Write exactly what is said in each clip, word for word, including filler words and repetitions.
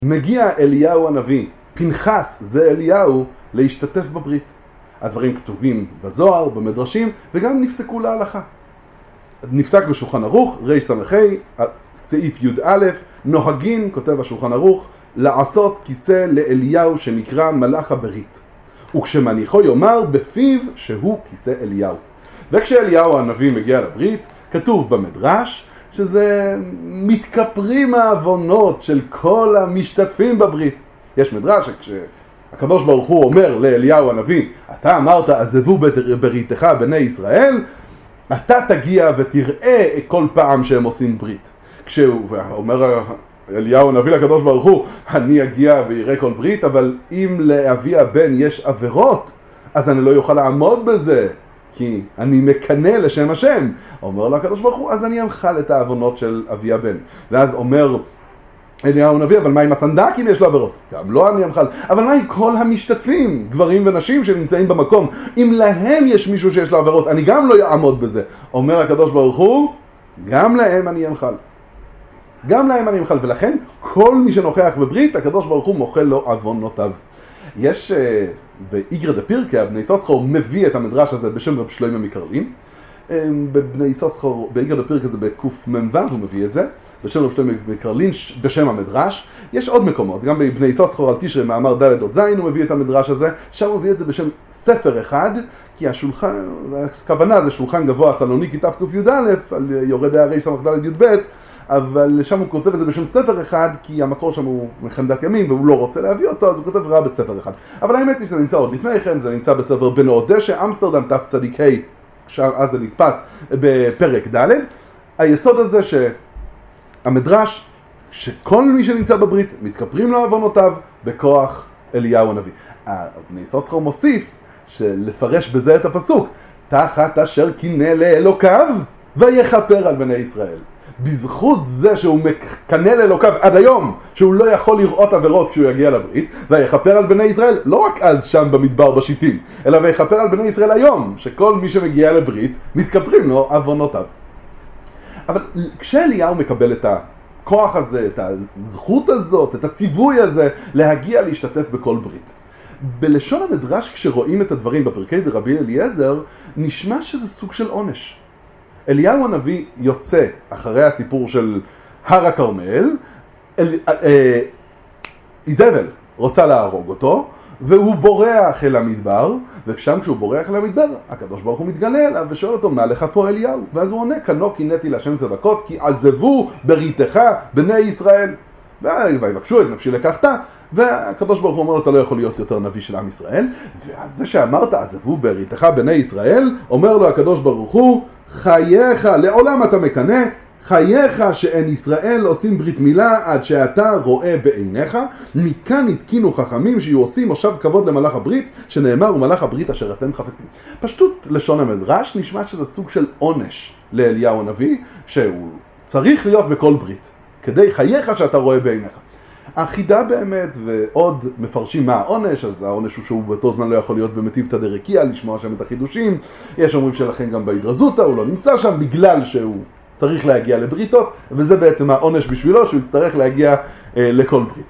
מגיע אליהו הנביא, פנחס זה אליהו, להשתתף בברית. הדברים כתובים בזוהר, במדרשים, וגם נפסקו להלכה. נפסק בשולחן ערוך, רי סמכי, סעיף י' א', נוהגין, כותב השולחן ערוך, לעשות כיסא לאליהו שנקרא מלאך הברית. וכשמניחו יאמר בפיו שהוא כיסא אליהו. וכשאליהו הנביא מגיע לברית, כתוב במדרש, שזה מתכפרים העוונות של כל המשתתפים בברית. יש מדרש שכשהקדוש ברוך הוא אומר לאליהו הנביא, אתה אמרת עזבו בריתך בני ישראל, אתה תגיע ותראה כל פעם שהם עושים ברית. כשהוא אומר אליהו הנביא לקדוש ברוך הוא, אני אגיע ויראה כל ברית, אבל אם לאבי הבן יש עבירות, אז אני לא יוכל לעמוד בזה. כי אני מקנה לשם השם. אומר לו הקדוש ברוך הוא, אז אני אמחל את העוונות של אבי הבן. ואז אומר אליהו הנביא, אבל מה עם הסנדקים יש לו עבירות? גם לא אני אמחל. אבל מה עם כל המשתתפים, גברים ונשים שנמצאים במקום? אם להם יש מישהו שיש לו עבירות, אני גם לא אעמוד בזה. אומר הקדוש ברוך הוא, גם להם אני אמחל. גם להם אני אמחל. ולכן כל מי שנוכח בברית, הקדוש ברוך הוא מוחל לו עוונותיו. יש... באיגרא דפירקא, בני יששכר מביא את המדרש הזה בשם רב שלמה מקרלין. בבני יששכר, באיגרא דפירקא זה בקמ"ו, הוא מביא את זה, בשם רב שלמה מקרלין, בשם המדרש. יש עוד מקומות, גם בבני יששכר על תשרי מאמר ד' עוד ז' הוא מביא את המדרש הזה, שם הוא מביא את זה בשם ספר אחד, כי השולחן, הכוונה זה שולחן גבוה סלוניקי תק"א, על יורדי הרי סמך ד' י"ב, אבל שם הוא כותב את זה בשם ספר אחד, כי המקור שם הוא מחמדת ימים, והוא לא רוצה להביא אותו, אז הוא כותב רע בספר אחד. אבל האמת היא שזה נמצא עוד לפני כן, זה נמצא בספר בנו דשא, אמסטרדם תצ"ה, אז זה נתפס בפרק ד'. היסוד הזה שהמדרש, שכל מי שנמצא בברית, מתכפרים לו עוונותיו בכוח אליהו הנביא. בני יששכר מוסיף, שלפרש בזה את הפסוק, תחת אשר קינא לאלוקיו, ויכפר על בני ישראל. בזכות זה שהוא מקנה לאלוקיו עד היום, שהוא לא יכול לראות עבירות כשהוא יגיע לברית, ויכפר על בני ישראל, לא רק אז שם במדבר בשיטים, אלא ויכפר על בני ישראל היום, שכל מי שמגיע לברית, מתכפרים לו עוונותיו. אבל כשאליהו מקבל את הכוח הזה, את הזכות הזאת, את הציווי הזה, להגיע להשתתף בכל ברית. בלשון המדרש, כשרואים את הדברים בפרקי דרבי אליעזר, נשמע שזה סוג של עונש. אליהו הנביא יוצא אחרי הסיפור של הר הכרמל, אל, אה, איזבל רוצה להרוג אותו, והוא בורח אל המדבר, ושם כשהוא בורח אל המדבר, הקדוש ברוך הוא מתגלה אליו ושואל אותו, מה לך פה אליהו? ואז הוא עונה, כנו קינאתי להשם צבקות, כי עזבו בריתך בני ישראל. ויבקשו את נפשי לקחת, והקדוש ברוך הוא אומר לו, אתה לא יכול להיות יותר נביא של עם ישראל, ועל זה שאמרת, עזבו בריתך בני ישראל, אומר לו הקדוש ברוך הוא, חייך, לעולם אתה מקנה, חייך שאין ישראל עושים ברית מילה עד שאתה רואה בעיניך, מכאן התקינו חכמים שיהיו עושים מושב כבוד למלאך הברית, שנאמר ומלאך הברית אשר אתם חפצים. פשטות לשון המדרש נשמע שזה סוג של עונש לאליהו הנביא, שהוא צריך להיות בכל ברית, כדי חייך שאתה רואה בעיניך. החידה באמת, ועוד מפרשים מה העונש, אז העונש הוא שהוא באותו זמן לא יכול להיות במטיבתא דרקיע, לשמוע שם את החידושים. יש אומרים שלכן גם בהידרזותא, הוא לא נמצא שם בגלל שהוא צריך להגיע לבריתות, וזה בעצם העונש בשבילו, שהוא יצטרך להגיע אה, לכל ברית.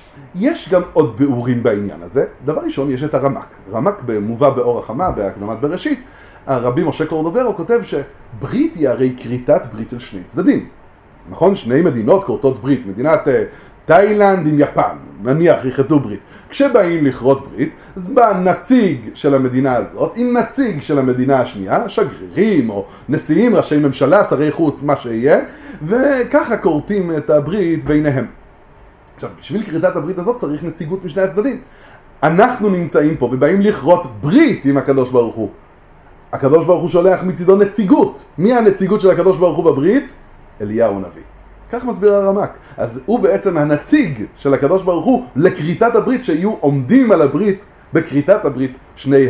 יש גם עוד ביאורים בעניין הזה. דבר ראשון, יש את הרמק. רמק מובא באור החמה, בהקדמת בראשית, הרבי משה קורדוברו כותב שברית היא הרי כריתת ברית של שני צדדים. נכון? שני מדינות כורתות ברית, מדינת... תאילנד עם יפן, נניח יחתו ברית. כשבאים לכרות ברית, אז בא נציג של המדינה הזאת עם נציג של המדינה השנייה, שגרירים או נשיאים, ראשי ממשלה, שרי חוץ, מה שיהיה, וככה כורתים את הברית ביניהם. עכשיו, בשביל כריתת הברית הזאת צריך נציגות משני הצדדים. אנחנו נמצאים פה ובאים לכרות ברית עם הקדוש ברוך הוא. הקדוש ברוך הוא שולח מצידו נציגות. מי הנציגות של הקדוש ברוך הוא בברית? אליהו הנביא. כך מסביר הרמק. אז הוא בעצם הנציג של הקדוש ברוך הוא לכריתת הברית, שיהיו עומדים על הברית בכריתת הברית שני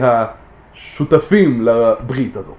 השותפים לברית הזאת.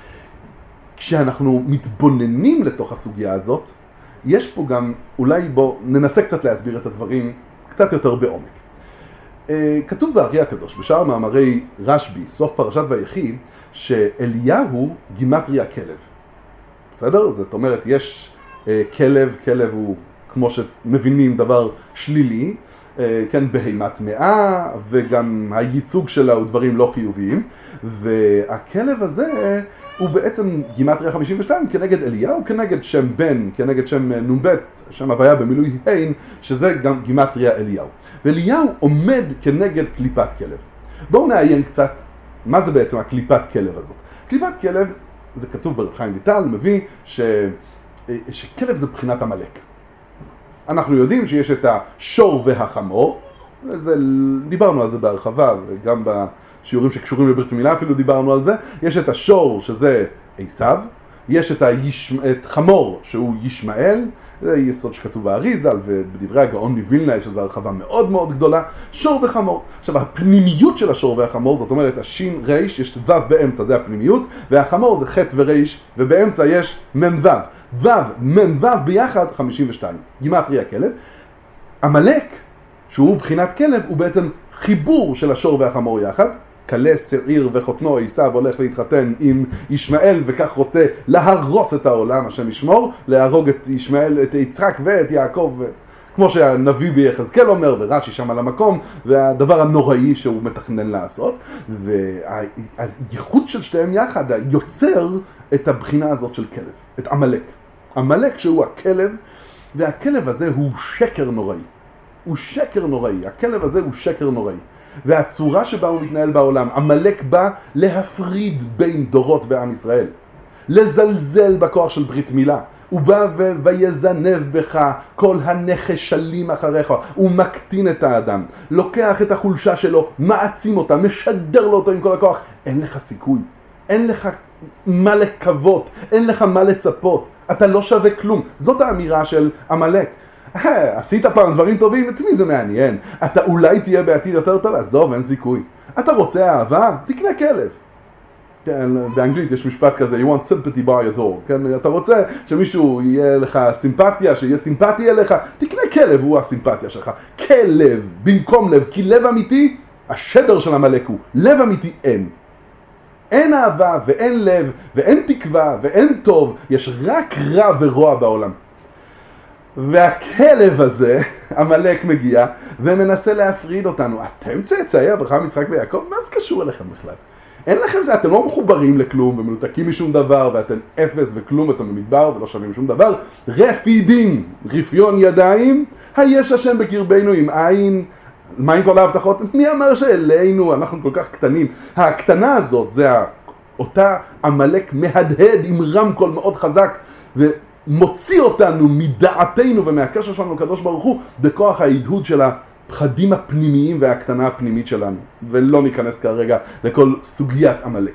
כשאנחנו מתבוננים לתוך הסוגיה הזאת, יש פה גם, אולי בוא ננסה קצת להסביר את הדברים קצת יותר בעומק. כתוב באריה הקדוש, בשאר מאמרי רשב"י, סוף פרשת ויחי, שאליהו גימטריה כלב. בסדר? זאת אומרת, יש כלב, כלב הוא כמו שמבינים דבר שלילי, כן, בהימת טמאה, וגם הייצוג שלה הוא דברים לא חיוביים, והכלב הזה הוא בעצם גימטריה חמישים ושתיים כנגד אליהו, כנגד שם בן, כנגד שם נ"ב, שם הוויה במילוי הין, שזה גם גימטריה אליהו. ואליהו עומד כנגד קליפת כלב. בואו נעיין קצת מה זה בעצם הקליפת כלב הזאת. קליפת כלב, זה כתוב ברב חיים ויטל, מביא ש... שכלב זה בחינת עמלק. אנחנו יודעים שיש את השור והחמור, וזה, דיברנו על זה בהרחבה, וגם בשיעורים שקשורים לברית מילה אפילו דיברנו על זה. יש את השור שזה עשיו, יש את, היש... את חמור שהוא ישמעאל, זה יסוד שכתוב באריזל, ובדברי הגאון מווילנה יש איזו הרחבה מאוד מאוד גדולה, שור וחמור. עכשיו, הפנימיות של השור והחמור, זאת אומרת, השין ריש, יש ו' באמצע, זה הפנימיות, והחמור זה ח' וריש, ובאמצע יש מ' ו'. ו', מ' ו' ביחד חמישים ושתיים. גימטריה כלב. עמלק, שהוא בחינת כלב, הוא בעצם חיבור של השור והחמור יחד. כלה שעיר וחותנו עשיו הולך להתחתן עם ישמעאל, וכך רוצה להרוס את העולם, השם ישמור, להרוג את ישמעאל, את יצחק ואת יעקב, כמו שהנביא ביחזקאל אומר, ורש"י שם על המקום, והדבר הנוראי שהוא מתכנן לעשות. והייחוד של שתיהם יחד יוצר את הבחינה הזאת של כלב, את עמלק. עמלק שהוא הכלב, והכלב הזה הוא שקר נוראי. הוא שקר נוראי, הכלב הזה הוא שקר נוראי. והצורה שבה הוא מתנהל בעולם, עמלק בא להפריד בין דורות בעם ישראל, לזלזל בכוח של ברית מילה. הוא בא ו- ויזנב בך כל הנחשלים אחריך, הוא מקטין את האדם, לוקח את החולשה שלו, מעצים אותה, משדר לו אותו עם כל הכוח. אין לך סיכוי, אין לך מה לקוות, אין לך מה לצפות, אתה לא שווה כלום. זאת האמירה של עמלק. עשית פעם דברים טובים, את מי זה מעניין? אתה אולי תהיה בעתיד יותר טוב, עזוב, אין סיכוי. אתה רוצה אהבה? תקנה כלב. כן, באנגלית יש משפט כזה, you want sympathy by a dog. כן, אתה רוצה שמישהו יהיה לך סימפתיה, שיהיה סימפתי אליך, תקנה כלב, הוא הסימפתיה שלך. כלב, במקום לב, כי לב אמיתי, השדר של עמלק הוא, לב אמיתי אין. אין אהבה ואין לב ואין תקווה ואין טוב, יש רק רע ורוע בעולם. והכלב הזה, עמלק מגיע ומנסה להפריד אותנו. אתם צאצאי אברהם, יצחק ויעקב? מה זה קשור אליכם בכלל? אין לכם זה, אתם לא מחוברים לכלום ומנותקים משום דבר, ואתם אפס וכלום, אתם במדבר ולא שווים משום דבר. רפידים, רפיון ידיים, היש השם בקרבנו עם עין. מה עם כל ההבטחות? מי אמר שאלינו, אנחנו כל כך קטנים? הקטנה הזאת, זה אותה עמלק מהדהד עם רמקול מאוד חזק, ומוציא אותנו מדעתנו ומהקשר שלנו לקדוש ברוך הוא, בכוח ההדהוד של הפחדים הפנימיים והקטנה הפנימית שלנו. ולא ניכנס כרגע לכל סוגיית עמלק.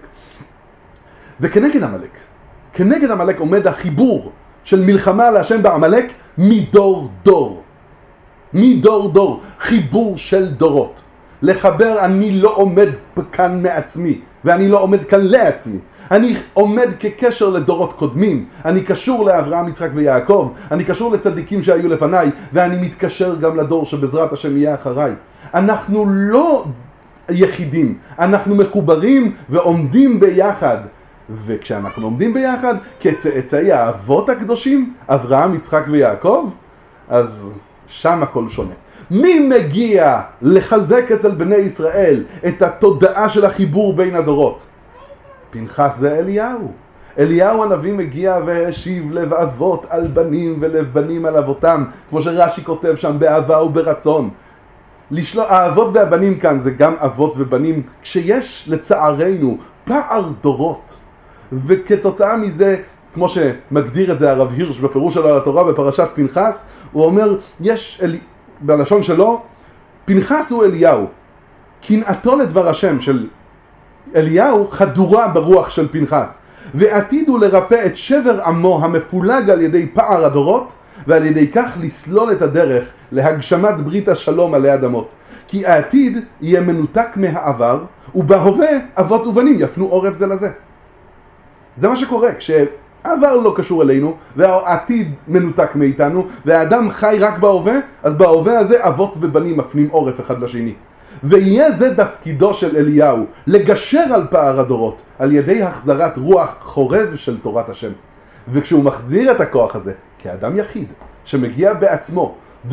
וכנגד עמלק, כנגד עמלק עומד החיבור של מלחמה להשם בעמלק מדור דור. מדור דור, חיבור של דורות. לחבר, אני לא עומד כאן מעצמי, ואני לא עומד כאן לעצמי. אני עומד כקשר לדורות קודמים, אני קשור לאברהם, יצחק ויעקב, אני קשור לצדיקים שהיו לפניי, ואני מתקשר גם לדור שבעזרת השם יהיה אחריי. אנחנו לא יחידים, אנחנו מחוברים ועומדים ביחד. וכשאנחנו עומדים ביחד כצאצאי האבות הקדושים, אברהם, יצחק ויעקב, אז שם הכל שונה. מי מגיע לחזק אצל בני ישראל את התודעה של החיבור בין הדורות? פנחס זה אליהו. אליהו הנביא מגיע והשיב לב אבות על בנים ולב בנים על אבותם, כמו שרש"י כותב שם, באהבה וברצון. לשלוח, האבות והבנים כאן זה גם אבות ובנים, כשיש לצערנו פער דורות, וכתוצאה מזה, כמו שמגדיר את זה הרב הירש בפירוש שלו על התורה בפרשת פנחס, הוא אומר, יש, אל... בלשון שלו, פנחס הוא אליהו, קנאתו לדבר השם של אליהו חדורה ברוח של פנחס, ועתיד הוא לרפא את שבר עמו המפולג על ידי פער הדורות, ועל ידי כך לסלול את הדרך להגשמת ברית השלום עלי אדמות. כי העתיד יהיה מנותק מהעבר, ובהווה אבות ובנים יפנו עורף זה לזה. זה מה שקורה, כשהעבר לא קשור אלינו, והעתיד מנותק מאיתנו, והאדם חי רק בהווה, אז בהווה הזה אבות ובנים מפנים עורף אחד לשני. ויהיה זה תפקידו של אליהו, לגשר על פער הדורות, על ידי החזרת רוח חורב של תורת השם. וכשהוא מחזיר את הכוח הזה, כאדם יחיד, שמגיע בעצמו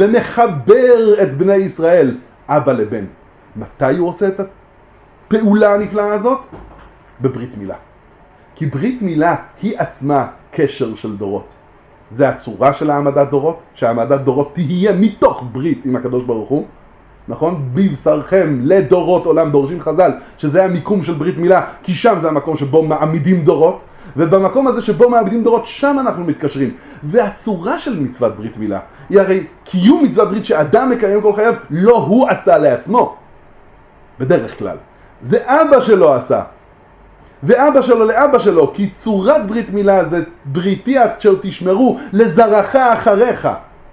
ומחבר את בני ישראל, אבא לבן. מתי הוא עושה את הפעולה הנפלאה הזאת? בברית מילה. כי ברית מילה היא עצמה קשר של דורות. זה הצורה של העמדת דורות, שהעמדת דורות תהיה מתוך ברית עם הקדוש ברוך הוא. נכון? בבשרכם לדורות עולם דורשים חז"ל, שזה המיקום של ברית מילה, כי שם זה המקום שבו מעמידים דורות, ובמקום הזה שבו מעמידים דורות, שם אנחנו מתקשרים. והצורה של מצוות ברית מילה, היא הרי קיום מצוות ברית שאדם מקיים כל חייו, לא הוא עשה לעצמו, בדרך כלל. זה אבא שלו עשה. ואבא שלו לאבא שלו, כי צורת ברית מילה זה בריתי אשר תשמרו לזרעך אחריך.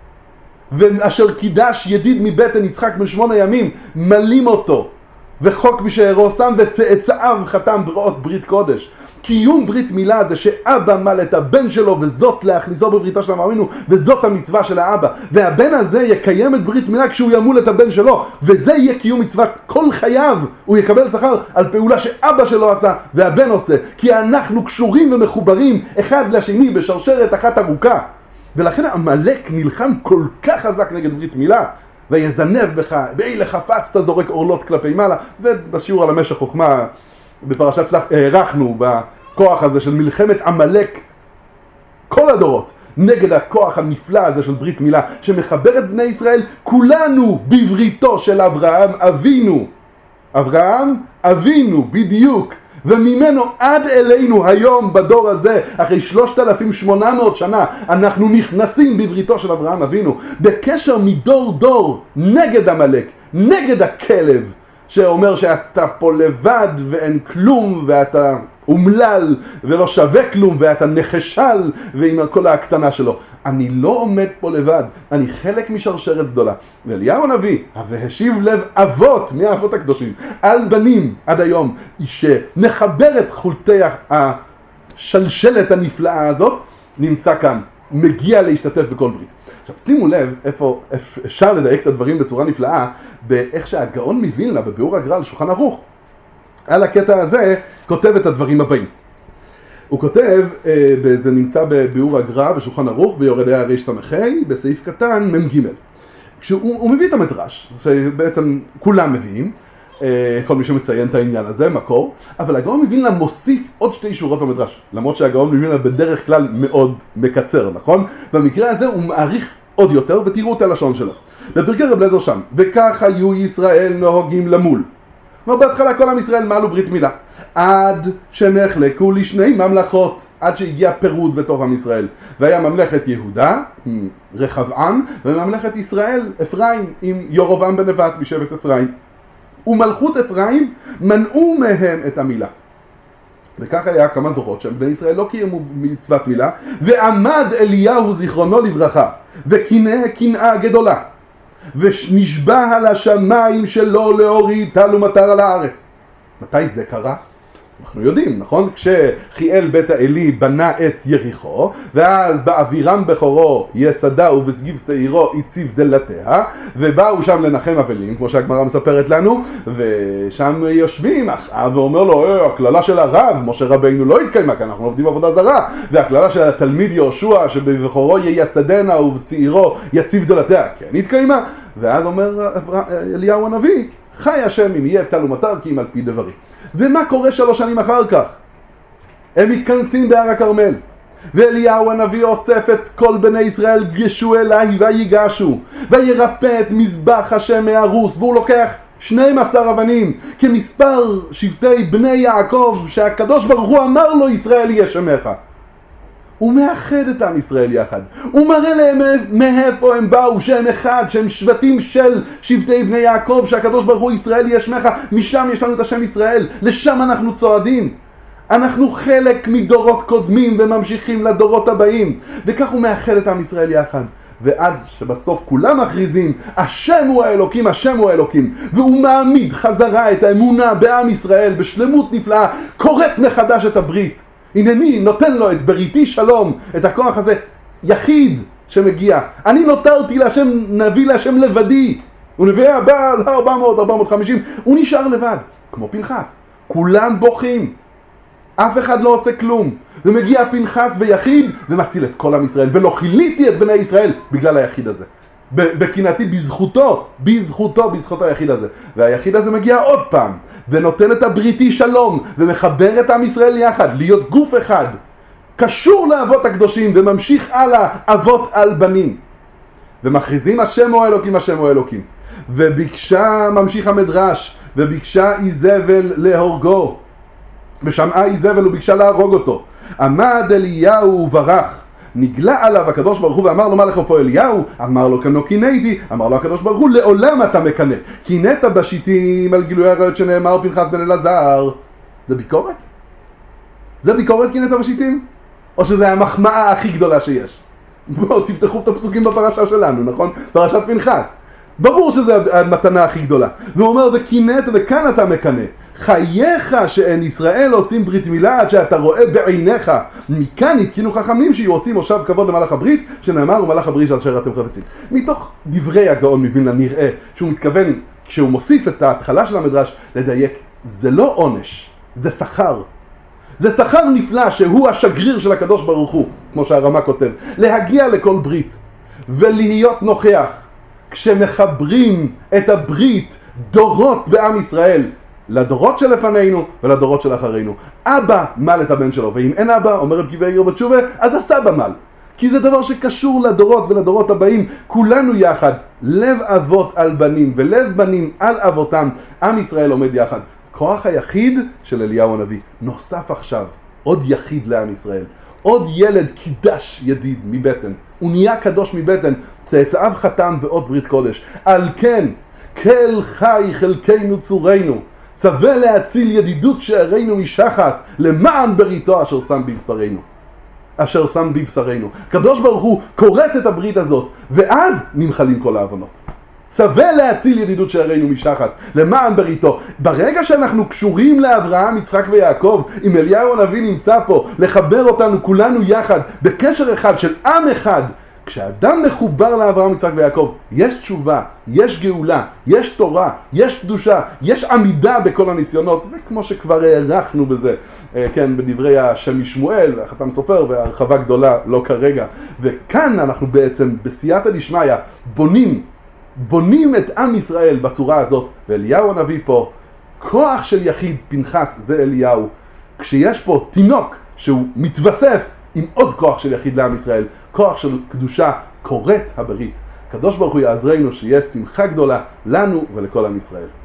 ואשר קידש ידיד מבטן יצחק משמונה ימים, מלים אותו, וחוק בשערו שם וצאצאיו חתם בריאות ברית קודש. קיום ברית מילה זה שאבא מל את הבן שלו, וזאת להכניסו בבריתו של אברהם אבינו, וזאת המצווה של האבא. והבן הזה יקיים את ברית מילה כשהוא ימול את הבן שלו, וזה יהיה קיום מצוות כל חייו. הוא יקבל שכר על פעולה שאבא שלו עשה והבן עושה, כי אנחנו קשורים ומחוברים אחד לשני בשרשרת אחת ארוכה. ולכן עמלק נלחם כל כך חזק נגד ברית מילה, ויזנב בך, באילה חפצת זורק אורלות כלפי מעלה. ובשיעור על המשך חוכמה בפרשת שלח הערכנו בכוח הזה של מלחמת עמלק כל הדורות נגד הכוח הנפלא הזה של ברית מילה שמחבר את בני ישראל כולנו בבריתו של אברהם אבינו. אברהם אבינו בדיוק, וממנו עד אלינו היום בדור הזה, אחרי שלושת אלפים ושמונה מאות שנה, אנחנו נכנסים בבריתו של אברהם אבינו, בקשר מדור דור נגד עמלק, נגד הכלב שאומר שאתה פה לבד ואין כלום ואתה אומלל ולא שווה כלום ואתה נחשל ועם כל הקטנה שלו. אני לא עומד פה לבד, אני חלק משרשרת גדולה. ואליהו הנביא, והשיב לב אבות, מי האבות הקדושים, על בנים עד היום, שמחבר את חולטי השלשלת הנפלאה הזאת, נמצא כאן, מגיע להשתתף בכל ברית. עכשיו שימו לב איפה אפשר לדייק את הדברים בצורה נפלאה, באיך שהגאון מווילנה בביאור הגר"א על שולחן ערוך, על הקטע הזה כותב את הדברים הבאים. הוא כותב, זה נמצא בביאור הגר"א בשולחן ערוך ביורדי הרס"ה בסעיף קטן מ"ג. כשהוא מביא את המדרש, שבעצם כולם מביאים, כל מי שמציין את העניין הזה, מקור, אבל הגאון מווילנה מוסיף עוד שתי שורות במדרש, למרות שהגאון מווילנה בדרך כלל מאוד מקצר, נכון? במקרה הזה הוא מעריך עוד יותר, ותראו את הלשון שלו. בפרקי רב אליעזר שם, וכך היו ישראל נוהגים למול. בהתחלה כל עם ישראל מעלו ברית מילה, עד שנחלקו לשני ממלכות, עד שהגיע פירוד בתוך עם ישראל. והיה ממלכת יהודה עם רחבעם, וממלכת ישראל אפרים עם ירבעם בן נבט משבט אפרים. ומלכות אפרים מנעו מהם את המילה. וכך היה כמה דורות שם בני ישראל לא קיימו מצוות מילה, ועמד אליהו זיכרונו לברכה וקנא קנאה גדולה, ונשבע על השמיים שלא להוריד טל ומטר על הארץ. מתי זה קרה? אנחנו יודעים, נכון? כשחיאל בית האלי בנה את יריחו, ואז באבירם בכורו יסדה ובסגיב צעירו הציב דלתיה, ובאו שם לנחם אבלים, כמו שהגמרא מספרת לנו, ושם יושבים אחאב ואומר לו, אה, הכללה של הרב, משה רבינו לא התקיימה, כי אנחנו עובדים עבודה זרה, והכללה של התלמיד יהושע שבבכורו ייסדנה ובצעירו יציב דלתיה, כן התקיימה. ואז אומר אליהו הנביא, חי השם אם יהיה טל ומטר כי אם על פי דברי. ומה קורה שלוש שנים אחר כך? הם מתכנסים בהר הכרמל, ואליהו הנביא אוסף את כל בני ישראל, גשו אליי ויגשו, וירפא את מזבח השם מהרוס, והוא לוקח שנים עשר אבנים כמספר שבטי בני יעקב שהקדוש ברוך הוא אמר לו ישראל יהיה שמך. הוא מאחד את עם ישראל יחד, הוא מראה להם מאיפה הם באו, שהם אחד, שהם שבטים של שבטי בני יעקב, שהקדוש ברוך הוא ישראל יהיה שמך, משם יש לנו את השם ישראל, לשם אנחנו צועדים. אנחנו חלק מדורות קודמים וממשיכים לדורות הבאים, וכך הוא מאחד את עם ישראל יחד. ועד שבסוף כולם מכריזים, השם הוא האלוקים, השם הוא האלוקים, והוא מעמיד חזרה את האמונה בעם ישראל בשלמות נפלאה, קוראת מחדש את הברית. הנני נותן לו את בריתי שלום, את הכוח הזה, יחיד שמגיע. אני נותרתי להשם, נביא להשם לבדי. הוא נביא הבא ארבע מאות, ארבע מאות וחמישים, הוא נשאר לבד, כמו פנחס. כולם בוכים. אף אחד לא עושה כלום. ומגיע פנחס ויחיד ומציל את כל עם ישראל. ולא חיליתי את בני ישראל בגלל היחיד הזה. בקינתי בזכותו, בזכותו, בזכות היחיד הזה. והיחיד הזה מגיע עוד פעם, ונותן את הבריתי שלום, ומחבר את עם ישראל יחד, להיות גוף אחד, קשור לאבות הקדושים, וממשיך הלאה, אבות על בנים. ומכריזים השם הוא אלוקים, השם הוא אלוקים. וביקשה, ממשיך המדרש, וביקשה איזבל להורגו. ושמעה איזבל וביקשה להרוג אותו. עמד אליהו וברח. נגלה עליו הקדוש ברוך הוא ואמר לו, מה לך איפה אליהו? אמר לו, כנו קיניתי. אמר לו הקדוש ברוך הוא, לעולם אתה מקנא. קינאת בשיטים על גילוי עריות שנאמר פנחס בן אלעזר. זה ביקורת? זה ביקורת קינאת בשיטים? או שזה המחמאה הכי גדולה שיש? בואו תפתחו את הפסוקים בפרשה שלנו, נכון? פרשת פנחס. ברור שזה המתנה הכי גדולה. והוא אומר, וקינאת וכאן אתה מקנא. חייך שאין ישראל עושים ברית מילה עד שאתה רואה בעיניך. מכאן התקינו חכמים שיהיו עושים מושב כבוד למלאך הברית, שנאמר ומלאך הברית אשר אתם חפצים. מתוך דברי הגאון מווילנה נראה שהוא מתכוון, כשהוא מוסיף את ההתחלה של המדרש, לדייק, זה לא עונש, זה שכר. זה שכר נפלא שהוא השגריר של הקדוש ברוך הוא, כמו שהרמ"א כותב, להגיע לכל ברית ולהיות נוכח כשמחברים את הברית דורות בעם ישראל, לדורות שלפנינו ולדורות של אחרינו. אבא מל את הבן שלו, ואם אין אבא, אומר רב קיבי איגר בתשובה, אז הסבא מל. כי זה דבר שקשור לדורות ולדורות הבאים, כולנו יחד, לב אבות על בנים ולב בנים על אבותם, עם ישראל עומד יחד. כוח היחיד של אליהו הנביא נוסף עכשיו, עוד יחיד לעם ישראל, עוד ילד קידש ידיד מבטן, הוא נהיה קדוש מבטן, צאצאיו חתם באות ברית קודש. על כן, כל חי חלקנו צורנו, צווה להציל ידידות שערינו משחת, למען בריתו אשר שם בבשרנו. אשר שם בבשרנו. קדוש ברוך הוא קוראת את הברית הזאת, ואז נמחלים כל ההבנות. צווה להציל ידידות שערינו משחת, למען בריתו. ברגע שאנחנו קשורים לאברהם, יצחק ויעקב, אם אליהו הנביא נמצא פה, לחבר אותנו כולנו יחד, בקשר אחד של עם אחד, כשאדם מחובר לאברהם, יצחק ויעקב, יש תשובה, יש גאולה, יש תורה, יש קדושה, יש עמידה בכל הניסיונות, וכמו שכבר הערכנו בזה, כן, בדברי השם משמואל, החתם סופר, והרחבה גדולה, לא כרגע. וכאן אנחנו בעצם, בסייעתא דשמיא, בונים, בונים את עם ישראל בצורה הזאת, ואליהו הנביא פה, כוח של יחיד, פנחס, זה אליהו, כשיש פה תינוק שהוא מתווסף עם עוד כוח של יחיד לעם ישראל, כוח של קדושה, קוראת הברית. הקדוש ברוך הוא יעזרנו שיהיה שמחה גדולה לנו ולכל עם ישראל.